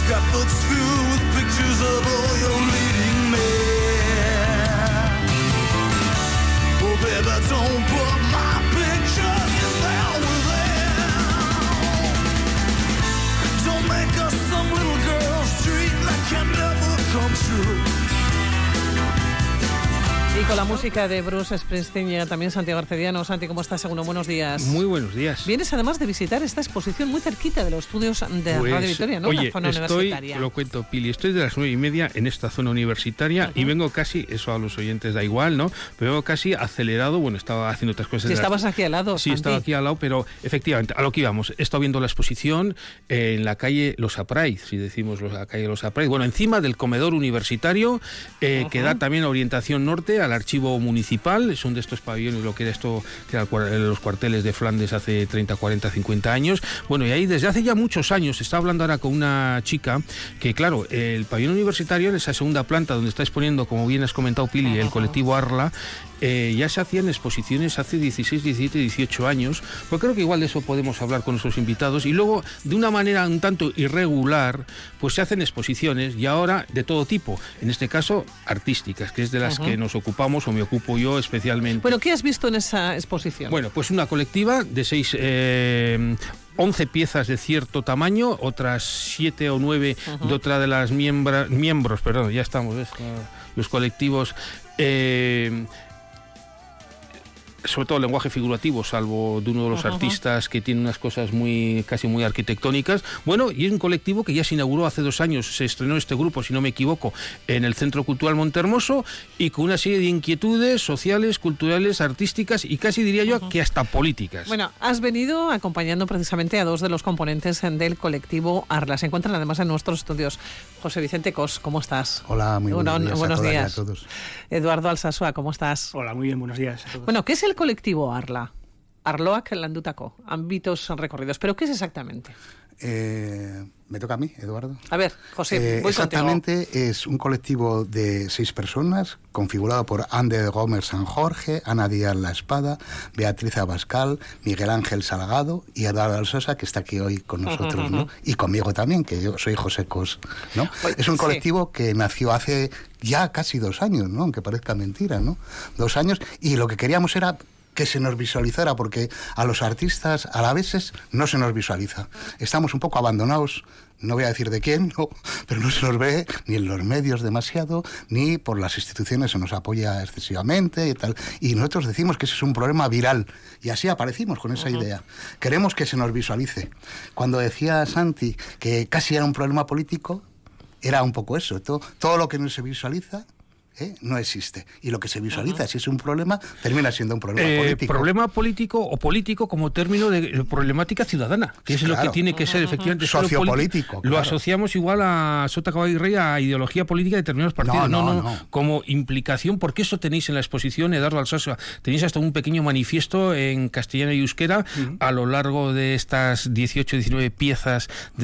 scrapbooks filled with pictures of all your leading men. Oh, baby, don't put my picture in there with them. Don't make us some little girl's dream that can never come true. Y con la música de Bruce Springsteen llega también Santiago Arcediano. Santi, ¿cómo estás? Seguro, buenos días. Muy buenos días. Vienes además de visitar esta exposición muy cerquita de los estudios de Radio Victoria, ¿no? Oye, la zona universitaria. Lo cuento, Pili, estoy de las 9:30 en esta zona universitaria y vengo casi, eso a los oyentes da igual, ¿no? Pero vengo casi acelerado, bueno, estaba haciendo otras cosas. Si estabas aquí al lado, Sí, Santi. estaba aquí al lado, pero efectivamente, a lo que íbamos, he estado viendo la exposición en la calle Los Aprais, si decimos la calle Los Aprais, bueno, encima del comedor universitario, que da también orientación norte al archivo municipal. Son de estos pabellones, lo que era esto, que eran los cuarteles de Flandes hace 30, 40, 50 años. Bueno, y ahí desde hace ya muchos años, estaba hablando ahora con una chica, que claro, el pabellón universitario en esa segunda planta donde está exponiendo, como bien has comentado, Pili, el colectivo Arla, ya se hacían exposiciones hace 16, 17, 18 años, pues creo que igual de eso podemos hablar con nuestros invitados, y luego de una manera un tanto irregular pues se hacen exposiciones, y ahora de todo tipo, en este caso artísticas, que es de las que nos ocupamos o me ocupo yo especialmente. Bueno, ¿qué has visto en esa exposición? Bueno, pues una colectiva de 11 piezas de cierto tamaño, otras 7 o 9 de otra de las miembros, perdón, ya estamos, ¿ves? Los colectivos, sobre todo el lenguaje figurativo, salvo de uno de los artistas que tiene unas cosas casi muy arquitectónicas. Bueno, y es un colectivo que ya se inauguró hace 2 años, se estrenó este grupo, si no me equivoco, en el Centro Cultural Montehermoso, y con una serie de inquietudes sociales, culturales, artísticas y casi diría yo que hasta políticas. Bueno, has venido acompañando precisamente a 2 de los componentes del colectivo Arla. Se encuentran además en nuestros estudios. José Vicente Cos, ¿cómo estás? Hola, muy buenos días a todos. Eduardo Alsasua, ¿cómo estás? Hola, muy bien, buenos días a todos. Bueno, ¿qué es el colectivo Arla? Arloak landutako, ámbitos recorridos. ¿Pero qué es exactamente? Me toca a mí, Eduardo. A ver, José, voy exactamente contigo. Es un colectivo de 6 personas, configurado por Ander Gómez San Jorge, Ana Díaz La Espada, Beatriz Abascal, Miguel Ángel Salgado y Eduardo Alsosa, que está aquí hoy con nosotros, ¿no? Y conmigo también, que yo soy José Cos, ¿no? Es un colectivo que nació hace ya casi 2 años, ¿no? Aunque parezca mentira, ¿no? 2 años, y lo que queríamos era que se nos visualizara, porque a los artistas alaveses no se nos visualiza. Estamos un poco abandonados, no voy a decir de quién, no, pero no se nos ve ni en los medios demasiado, ni por las instituciones se nos apoya excesivamente y tal. Y nosotros decimos que ese es un problema viral, y así aparecimos con esa idea. Queremos que se nos visualice. Cuando decía Santi que casi era un problema político, era un poco eso. Todo lo que no se visualiza no existe. Y lo que se visualiza, si es un problema, termina siendo un problema político. Problema político o político como término de problemática ciudadana, que es lo que tiene que ser efectivamente sociopolítico. Lo asociamos igual a Sota Caballo y Rey, a ideología política de determinados partidos. No. Como implicación, porque eso tenéis en la exposición, Eduardo Alsasua, tenéis hasta un pequeño manifiesto en castellano y euskera a lo largo de estas 18, 19 piezas,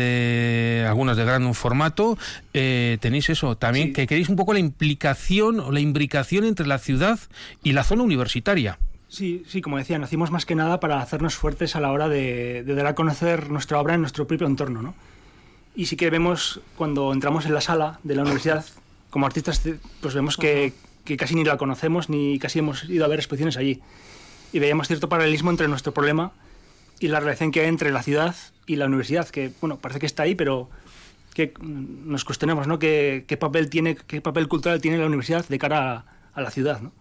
de algunas de gran formato. Tenéis eso también, que queréis un poco la implicación o la imbricación entre la ciudad y la zona universitaria. Sí, como decía, nacimos más que nada para hacernos fuertes a la hora de dar a conocer nuestra obra en nuestro propio entorno, ¿no? Y sí que vemos, cuando entramos en la sala de la universidad, como artistas, pues vemos que casi ni la conocemos, ni casi hemos ido a ver exposiciones allí. Y veíamos cierto paralelismo entre nuestro problema y la relación que hay entre la ciudad y la universidad, que, bueno, parece que está ahí, pero que nos cuestionamos, ¿no? ¿Qué papel cultural tiene la universidad de cara a la ciudad, ¿no?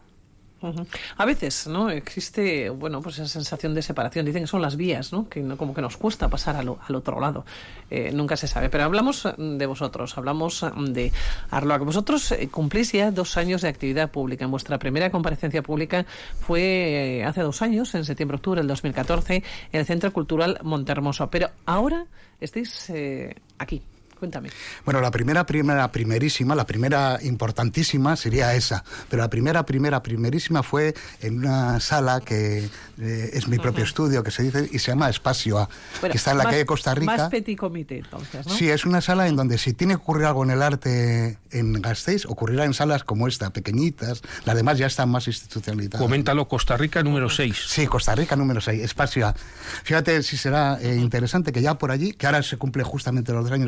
A veces, ¿no? Existe, bueno, pues esa sensación de separación. Dicen que son las vías, ¿no? Que como que nos cuesta pasar al otro lado. Nunca se sabe. Pero hablamos de vosotros, hablamos de Arloak. Vosotros cumplís ya 2 años de actividad pública. En vuestra primera comparecencia pública fue hace 2 años, en septiembre-octubre del 2014, en el Centro Cultural Montehermoso. Pero ahora estáis aquí. Cuéntame. Bueno, la primerísima, la primera importantísima sería esa, pero la primerísima fue en una sala que es mi propio estudio, que se dice, y se llama Espacio A, que está en la calle Costa Rica. Más petit comité, entonces, ¿no? Sí, es una sala en donde si tiene que ocurrir algo en el arte en Gasteiz, ocurrirá en salas como esta, pequeñitas, las demás ya están más institucionalizadas. Coméntalo, Costa Rica número 6. Sí, Costa Rica número 6, Espacio A. Fíjate si será interesante que ya por allí, que ahora se cumple justamente los 2 años también,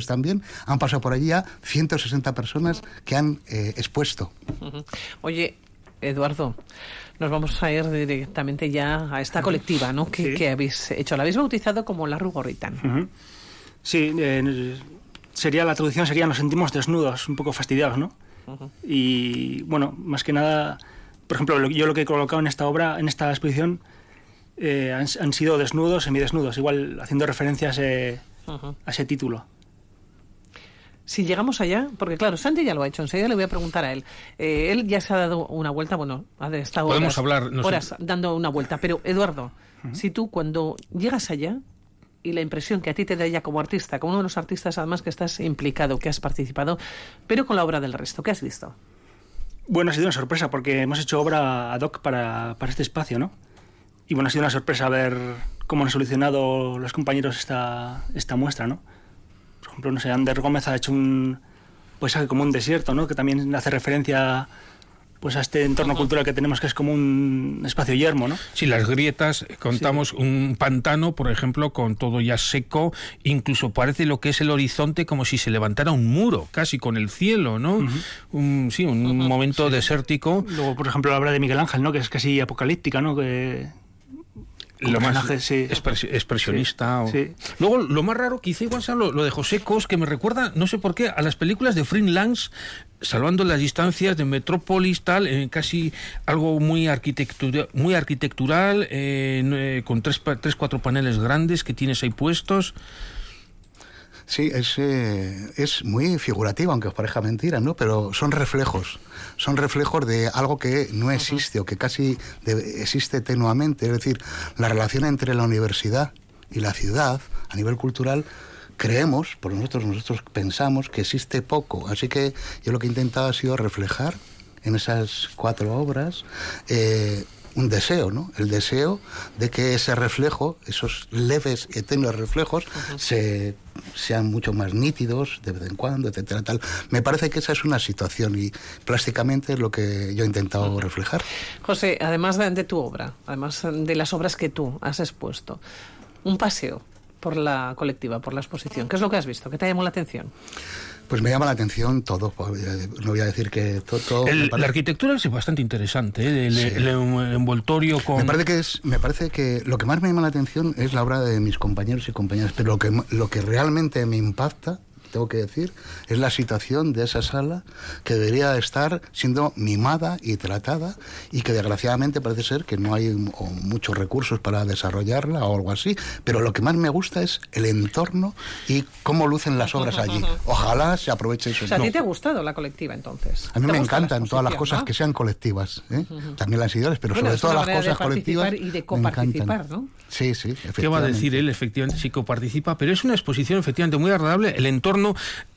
han pasado por allí ya 160 personas que han expuesto. Oye, Eduardo, nos vamos a ir directamente ya a esta colectiva, ¿no? Que habéis hecho. La habéis bautizado como la Rugorritan. Sí, la traducción sería nos sentimos desnudos, un poco fastidiados, ¿no? Y bueno, más que nada, por ejemplo, yo lo que he colocado en esta obra, en esta exposición, han sido desnudos, semidesnudos, igual haciendo referencia a ese título. Si llegamos allá, porque claro, Santi ya lo ha hecho, enseguida le voy a preguntar a él. Él ya se ha dado una vuelta, bueno, ha estado horas dando una vuelta, pero Eduardo, si tú cuando llegas allá, y la impresión que a ti te da ya como artista, como uno de los artistas además que estás implicado, que has participado, pero con la obra del resto, ¿qué has visto? Bueno, ha sido una sorpresa, porque hemos hecho obra ad hoc para este espacio, ¿no? Y bueno, ha sido una sorpresa ver cómo han solucionado los compañeros esta muestra, ¿no? Por ejemplo, no sé, Ander Gómez ha hecho un paisaje como un desierto, ¿no? Que también hace referencia pues a este entorno cultural que tenemos, que es como un espacio yermo, ¿no? Sí, las grietas, contamos un pantano, por ejemplo, con todo ya seco, incluso parece lo que es el horizonte como si se levantara un muro, casi con el cielo, ¿no? Un momento desértico. Luego, por ejemplo, la obra de Miguel Ángel, ¿no? Que es casi apocalíptica, ¿no? Que lo más expresionista. Sí. Luego, lo más raro, quizá igual sea lo de José Cos, que me recuerda, no sé por qué, a las películas de Fritz Lang, salvando las distancias de Metrópolis, tal, casi algo muy arquitectural, con 3-4 paneles grandes que tienes ahí puestos. Sí, es muy figurativo, aunque os parezca mentira, ¿no? Pero son reflejos de algo que no existe o que casi existe tenuamente. Es decir, la relación entre la universidad y la ciudad a nivel cultural, creemos, por nosotros pensamos que existe poco. Así que yo lo que he intentado ha sido reflejar en esas 4 obras un deseo, ¿no? El deseo de que ese reflejo, esos leves y tenues reflejos, sean mucho más nítidos de vez en cuando, etcétera, tal. Me parece que esa es una situación y plásticamente es lo que yo he intentado reflejar. José, además de tu obra, además de las obras que tú has expuesto, un paseo por la colectiva, por la exposición, ¿qué es lo que has visto? ¿Qué te llamó la atención? Pues me llama la atención todo, no voy a decir que todo la arquitectura es bastante interesante, el envoltorio con... Me parece que lo que más me llama la atención es la obra de mis compañeros y compañeras, pero lo que realmente me impacta, tengo que decir, es la situación de esa sala que debería estar siendo mimada y tratada y que desgraciadamente parece ser que no hay muchos recursos para desarrollarla o algo así, pero lo que más me gusta es el entorno y cómo lucen las obras allí. Ojalá se aproveche eso. O sea, ¿a ti te ha gustado la colectiva entonces? A mí me encantan todas las cosas, ¿no?, que sean colectivas, ¿eh? También las ideales, pero sobre todo las cosas colectivas y de coparticipar, ¿no? Sí, efectivamente. ¿Qué va a decir él? Efectivamente sí coparticipa, pero es una exposición efectivamente muy agradable. El entorno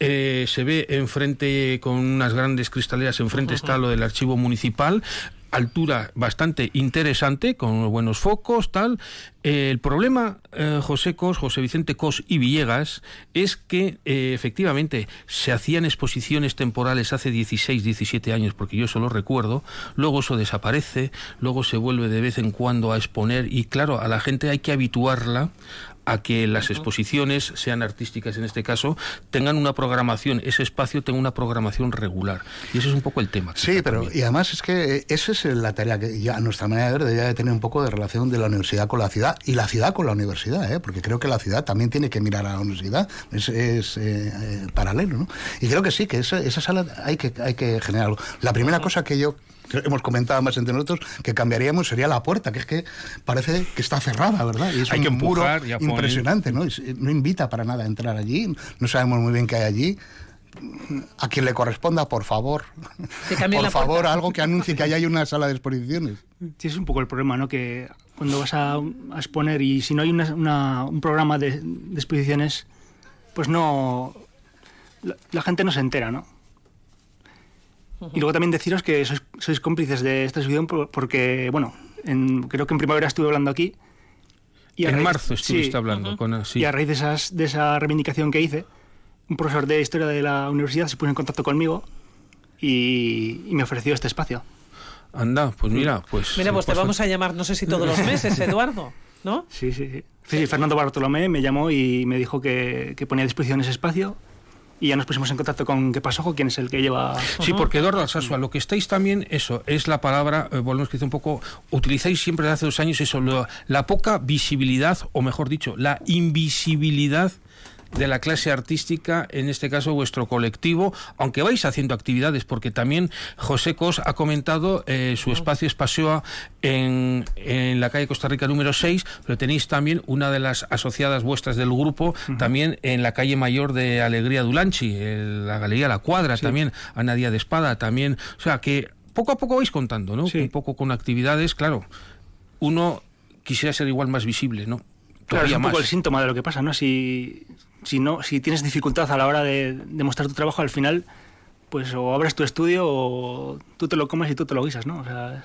se ve enfrente con unas grandes cristaleras, enfrente está lo del archivo municipal, altura bastante interesante, con buenos focos, tal. El problema, José Vicente Cos y Villegas, es que efectivamente se hacían exposiciones temporales hace 16, 17 años, porque yo eso lo recuerdo, luego eso desaparece, luego se vuelve de vez en cuando a exponer, y claro, a la gente hay que habituarla a que las exposiciones, sean artísticas en este caso, tengan una programación, ese espacio tenga una programación regular. Y eso es un poco el tema. Sí, pero también. Y además es que esa es la tarea que ya a nuestra manera de ver debería de tener un poco de relación de la universidad con la ciudad y la ciudad con la universidad, ¿eh? Porque creo que la ciudad también tiene que mirar a la universidad, es paralelo, ¿no? Y creo que sí, que esa sala hay que generar algo. La primera cosa que hemos comentado más entre nosotros que cambiaríamos sería la puerta, que es que parece que está cerrada, ¿verdad? Y es hay un que empujar, muro impresionante, ¿no? No invita para nada a entrar allí, no sabemos muy bien qué hay allí. A quien le corresponda, por favor, algo que anuncie que hay una sala de exposiciones. Sí, es un poco el problema, ¿no? Que cuando vas a exponer y si no hay un programa de exposiciones, pues no, la gente no se entera, ¿no? Y luego también deciros que sois cómplices de esta exhibición porque, bueno, creo que en primavera estuve hablando aquí. Y en marzo estuviste hablando. Y a raíz de esa reivindicación que hice, un profesor de historia de la universidad se puso en contacto conmigo y me ofreció este espacio. Anda, pues mira, pues te vamos a llamar, no sé si todos los meses, Eduardo, ¿no? Sí. Fernando Bartolomé me llamó y me dijo que ponía a disposición ese espacio y ya nos pusimos en contacto con ¿Qué pasó? ¿Quién es el que lleva? Sí, porque Eduardo Alsasua, lo que estáis también, eso, es la palabra, volvemos a decir un poco, utilizáis siempre desde hace 2 años eso, la poca visibilidad, o mejor dicho, la invisibilidad de la clase artística, en este caso vuestro colectivo, aunque vais haciendo actividades, porque también José Cos ha comentado su espacio Espasioa en la calle Costa Rica número 6, pero tenéis también una de las asociadas vuestras del grupo, también en la calle Mayor de Alegría Dulanchi, la Galería La Cuadra, también Ana Díaz de Espada, también, o sea que poco a poco vais contando, ¿no? Un poco con actividades, claro, uno quisiera ser igual más visible, ¿no? Claro, es un poco más el síntoma de lo que pasa, ¿no? Si tienes dificultad a la hora de mostrar tu trabajo, al final, pues o abres tu estudio o tú te lo comes y tú te lo guisas, ¿no? O sea,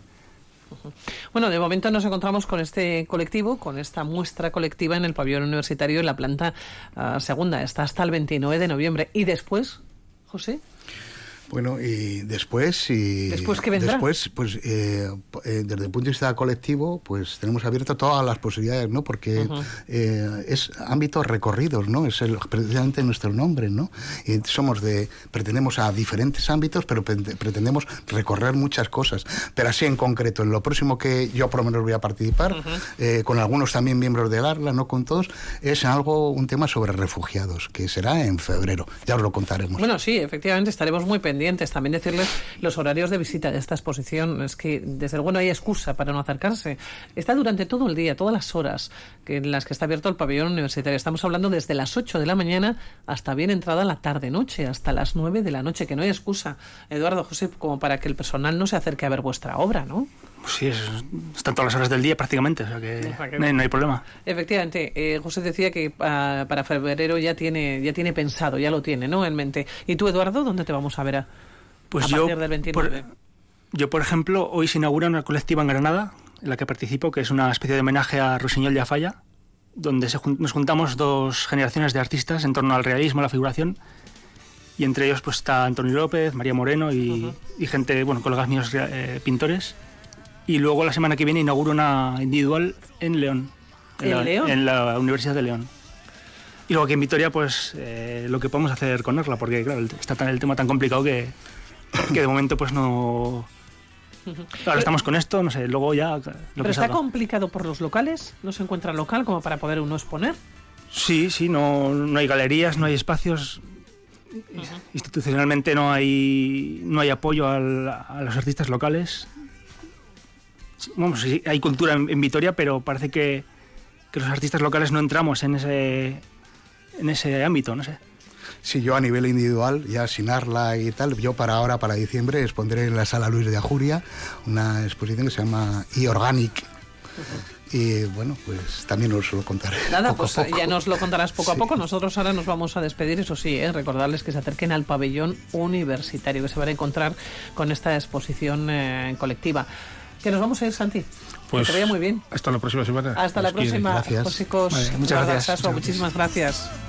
Bueno, de momento nos encontramos con este colectivo, con esta muestra colectiva en el pabellón universitario en la planta segunda. Está hasta el 29 de noviembre. ¿Y después, José? Bueno, y después... ¿Después qué vendrá? Después, pues, desde el punto de vista colectivo, pues tenemos abierto todas las posibilidades, ¿no? Porque es ámbitos recorridos, ¿no? Es precisamente nuestro nombre, ¿no? Y pretendemos a diferentes ámbitos, pero pretendemos recorrer muchas cosas. Pero así en concreto, en lo próximo que yo por lo menos voy a participar, con algunos también miembros del ARLA, no con todos, es un tema sobre refugiados, que será en febrero. Ya os lo contaremos. Bueno, sí, efectivamente, estaremos muy pendientes. También decirles los horarios de visita de esta exposición. Es que, desde luego, no hay excusa para no acercarse. Está durante todo el día, todas las horas en las que está abierto el pabellón universitario. Estamos hablando desde las 8 de la mañana hasta bien entrada la tarde-noche, hasta las 9 de la noche, que no hay excusa, Eduardo, José, como para que el personal no se acerque a ver vuestra obra, ¿no? Pues sí, están todas las horas del día prácticamente, o sea que no hay problema. Efectivamente, José decía que para febrero ya tiene pensado, ya lo tiene, ¿no?, en mente. ¿Y tú, Eduardo, dónde te vamos a ver a partir del 29? Yo, por ejemplo, hoy se inaugura una colectiva en Granada, en la que participo, que es una especie de homenaje a Rusiñol y a Falla, donde nos juntamos 2 generaciones de artistas en torno al realismo, a la figuración, y entre ellos pues está Antonio López, María Moreno y gente, bueno, colegas míos pintores. Y luego la semana que viene inauguro una individual en León. En la Universidad de León. Y luego aquí en Vitoria, pues lo que podemos hacer con Arla, porque claro, está el tema tan complicado que de momento pues no... Ahora estamos con esto, no sé, luego ya... ¿Pero está complicado por los locales? ¿No se encuentra local como para poder uno exponer? Sí, no hay galerías, no hay espacios... Institucionalmente no hay apoyo a los artistas locales. Vamos, sí, hay cultura en Vitoria, pero parece que los artistas locales no entramos en ese ámbito, no sé. Sí, yo a nivel individual, ya sin Arla y tal, yo para diciembre expondré en la Sala Luis de Ajuria una exposición que se llama E-Organic. Y bueno, pues también os lo contaré. Nada, poco pues a poco. Ya nos lo contarás poco a poco. Nosotros ahora nos vamos a despedir, eso sí, recordarles que se acerquen al pabellón universitario, que se van a encontrar con esta exposición colectiva. Que nos vamos a ir, Santi. Pues que te vaya muy bien. Hasta la próxima semana. Hasta la próxima. Gracias. José Cos, Vale, muchas gracias. Muchísimas gracias.